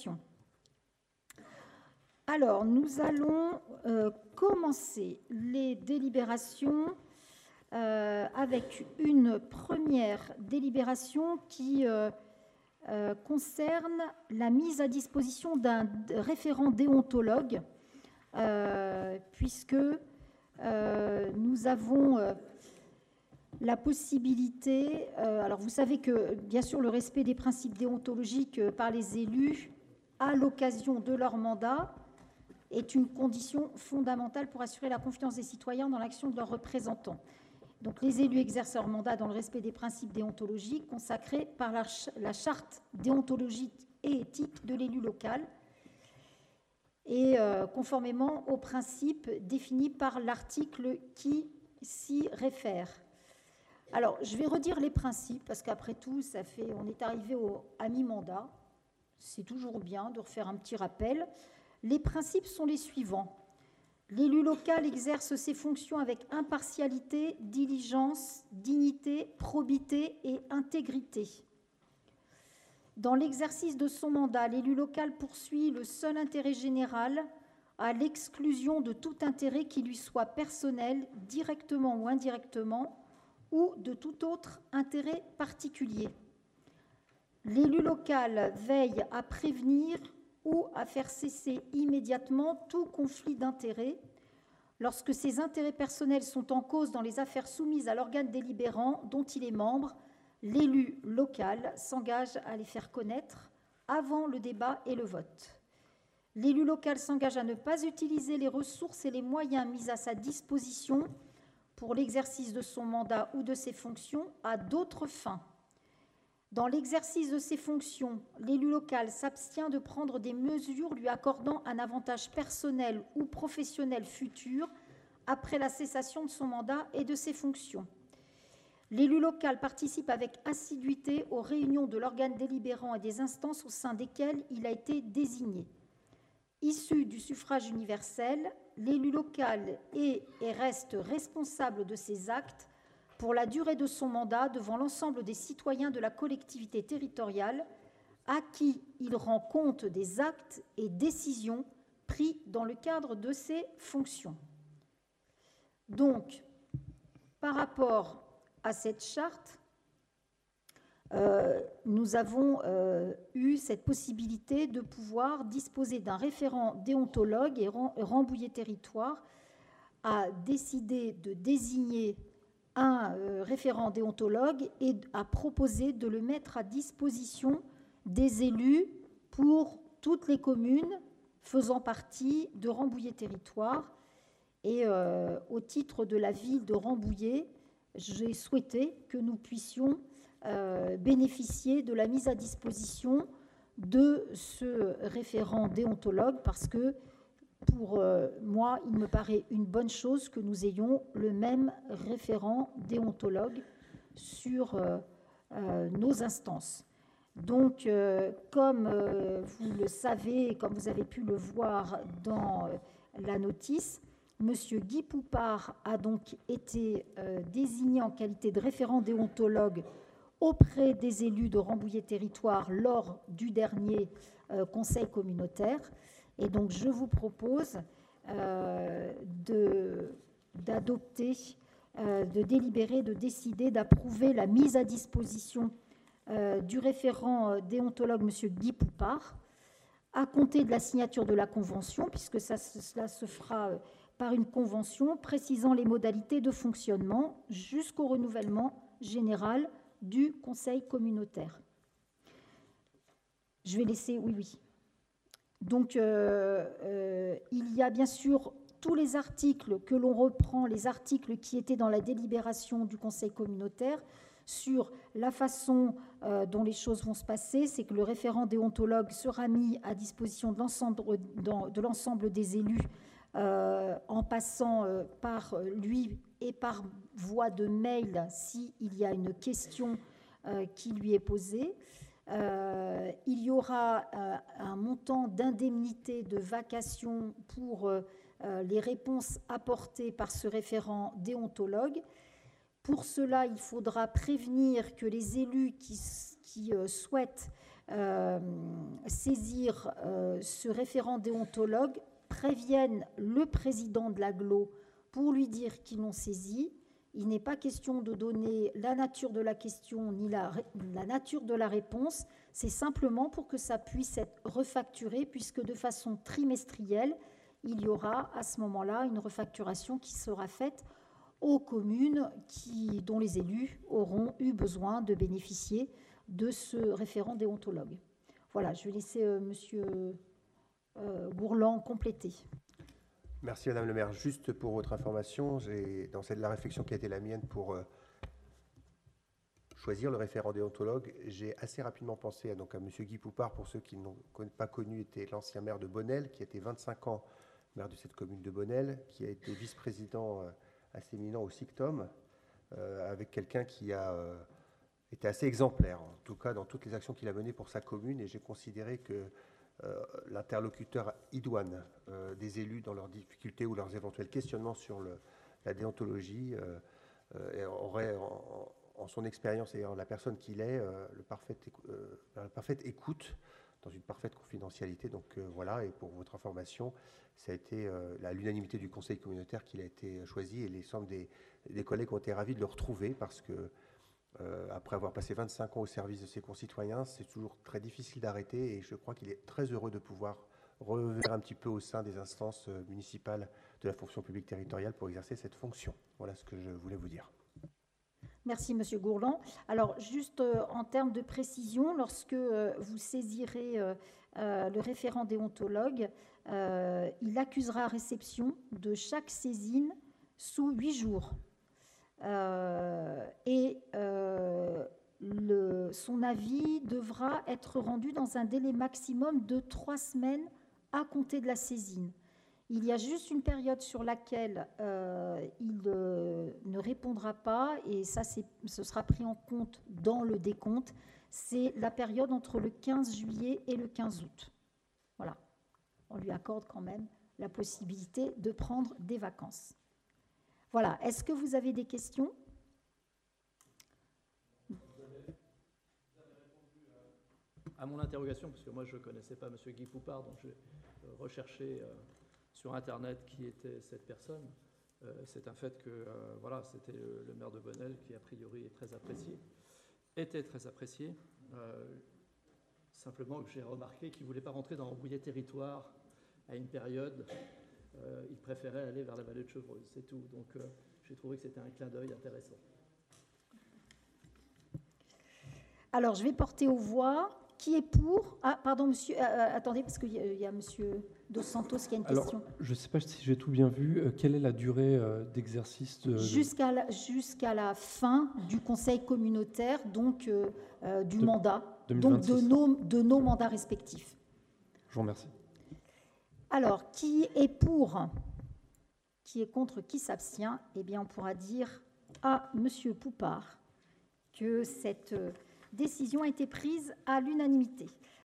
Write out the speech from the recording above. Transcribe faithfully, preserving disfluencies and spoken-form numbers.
délibération. Alors, nous allons euh, commencer les délibérations euh, avec une première délibération qui euh, euh, concerne la mise à disposition d'un référent déontologue, euh, puisque euh, nous avons euh, la possibilité, euh, alors vous savez que bien sûr le respect des principes déontologiques euh, par les élus à l'occasion de leur mandat est une condition fondamentale pour assurer la confiance des citoyens dans l'action de leurs représentants. Donc, les élus exercent leur mandat dans le respect des principes déontologiques consacrés par la, la charte déontologique et éthique de l'élu local et euh, conformément aux principes définis par l'article qui s'y réfère. Alors, je vais redire les principes parce qu'après tout, ça fait, on est arrivé au, à mi-mandat. C'est toujours bien de refaire un petit rappel. Les principes sont les suivants. L'élu local exerce ses fonctions avec impartialité, diligence, dignité, probité et intégrité. Dans l'exercice de son mandat, l'élu local poursuit le seul intérêt général à l'exclusion de tout intérêt qui lui soit personnel, directement ou indirectement, ou de tout autre intérêt particulier. L'élu local veille à prévenir ou à faire cesser immédiatement tout conflit d'intérêts lorsque ses intérêts personnels sont en cause dans les affaires soumises à l'organe délibérant dont il est membre. L'élu local s'engage à les faire connaître avant le débat et le vote. L'élu local s'engage à ne pas utiliser les ressources et les moyens mis à sa disposition pour l'exercice de son mandat ou de ses fonctions à d'autres fins. Dans l'exercice de ses fonctions, l'élu local s'abstient de prendre des mesures lui accordant un avantage personnel ou professionnel futur après la cessation de son mandat et de ses fonctions. L'élu local participe avec assiduité aux réunions de l'organe délibérant et des instances au sein desquelles il a été désigné. Issu du suffrage universel, l'élu local est et reste responsable de ses actes pour la durée de son mandat devant l'ensemble des citoyens de la collectivité territoriale à qui il rend compte des actes et décisions pris dans le cadre de ses fonctions. Donc, par rapport à cette charte, euh, nous avons euh, eu cette possibilité de pouvoir disposer d'un référent déontologue et Rambouillet Territoire a décidé de désigner un euh, référent déontologue et a proposé de le mettre à disposition des élus pour toutes les communes faisant partie de Rambouillet Territoire. Et euh, au titre de la ville de Rambouillet, j'ai souhaité que nous puissions euh, bénéficier de la mise à disposition de ce référent déontologue parce que pour euh, moi, il me paraît une bonne chose que nous ayons le même référent déontologue sur euh, euh, nos instances. Donc, euh, comme euh, vous le savez, comme vous avez pu le voir dans euh, la notice, M. Guy Poupard a donc été euh, désigné en qualité de référent déontologue auprès des élus de Rambouillet Territoire lors du dernier euh, conseil communautaire. Et donc, je vous propose euh, de, d'adopter, euh, de délibérer, de décider, d'approuver la mise à disposition euh, du référent déontologue, M. Guy Poupard, à compter de la signature de la convention, puisque ça, cela se fera par une convention précisant les modalités de fonctionnement jusqu'au renouvellement général du conseil communautaire. Je vais laisser, oui, oui. Donc, euh, euh, il y a bien sûr tous les articles que l'on reprend, les articles qui étaient dans la délibération du Conseil communautaire sur la façon euh, dont les choses vont se passer. C'est que le référent déontologue sera mis à disposition de l'ensemble, de l'ensemble des élus euh, en passant euh, par lui et par voie de mail s'il y a une question euh, qui lui est posée. Euh, il y aura euh, un montant d'indemnité de vacation pour euh, les réponses apportées par ce référent déontologue. Pour cela, il faudra prévenir que les élus qui, qui euh, souhaitent euh, saisir euh, ce référent déontologue préviennent le président de l'agglo pour lui dire qu'ils l'ont saisi. Il n'est pas question de donner la nature de la question ni la, la nature de la réponse. C'est simplement pour que ça puisse être refacturé, puisque de façon trimestrielle, il y aura à ce moment-là une refacturation qui sera faite aux communes qui, dont les élus auront eu besoin de bénéficier de ce référent déontologue. Voilà, je vais laisser euh, M. Euh, Gourland compléter. Merci Madame le maire. Juste pour votre information, j'ai, dans cette, la réflexion qui a été la mienne pour euh, choisir le référent déontologue, j'ai assez rapidement pensé à, donc, à M. Guy Poupard, pour ceux qui n'ont pas connu, était l'ancien maire de Bonnel, qui a été vingt-cinq ans maire de cette commune de Bonnel, qui a été vice-président euh, assez éminent au SICTOM, euh, avec quelqu'un qui a euh, été assez exemplaire, en tout cas dans toutes les actions qu'il a menées pour sa commune, et j'ai considéré que Euh, l'interlocuteur idoine euh, des élus dans leurs difficultés ou leurs éventuels questionnements sur le, la déontologie euh, euh, aurait en, en son expérience et en la personne qu'il est euh, le parfait, euh, la parfaite écoute dans une parfaite confidentialité. Donc euh, voilà, et pour votre information, ça a été euh, à l'unanimité du conseil communautaire qu'il a été choisi, et les sommes des, des collègues ont été ravis de le retrouver parce que Euh, après avoir passé vingt-cinq ans au service de ses concitoyens, c'est toujours très difficile d'arrêter, et je crois qu'il est très heureux de pouvoir revenir un petit peu au sein des instances municipales de la fonction publique territoriale pour exercer cette fonction. Voilà ce que je voulais vous dire. Merci, Monsieur Gourland. Alors, juste euh, en termes de précision, lorsque euh, vous saisirez euh, euh, le référent déontologue, euh, il accusera réception de chaque saisine sous huit jours. Euh, et euh, le, son avis devra être rendu dans un délai maximum de trois semaines à compter de la saisine. Il y a juste une période sur laquelle euh, il euh, ne répondra pas, et ça, c'est, ce sera pris en compte dans le décompte, c'est la période entre le quinze juillet et le quinze août. Voilà, on lui accorde quand même la possibilité de prendre des vacances. Voilà, est-ce que vous avez des questions ? À mon interrogation, parce que moi je ne connaissais pas M. Guy Poupard, donc j'ai recherché euh, sur Internet qui était cette personne. Euh, c'est un fait que euh, voilà, c'était le, le maire de Bonnel qui a priori est très apprécié, était très apprécié. Euh, simplement que j'ai remarqué qu'il ne voulait pas rentrer dans Rambouillet territoire à une période. Euh, il préférait aller vers la vallée de Chevreuse, c'est tout. Donc euh, j'ai trouvé que c'était un clin d'œil intéressant. Alors je vais porter aux voix. Qui est pour ? Ah, pardon, monsieur. Euh, attendez, parce qu'il y, y a monsieur Dos Santos qui a une Alors, question. Je ne sais pas si j'ai tout bien vu. Euh, quelle est la durée euh, d'exercice de, de... Jusqu'à la, jusqu'à la fin du conseil communautaire, donc euh, euh, du de, mandat, deux mille vingt-six. Donc de nos, de nos mandats respectifs. Je vous remercie. Alors, qui est pour ? Qui est contre ? Qui s'abstient ? Eh bien, on pourra dire à monsieur Poupard que cette décision a été prise à l'unanimité.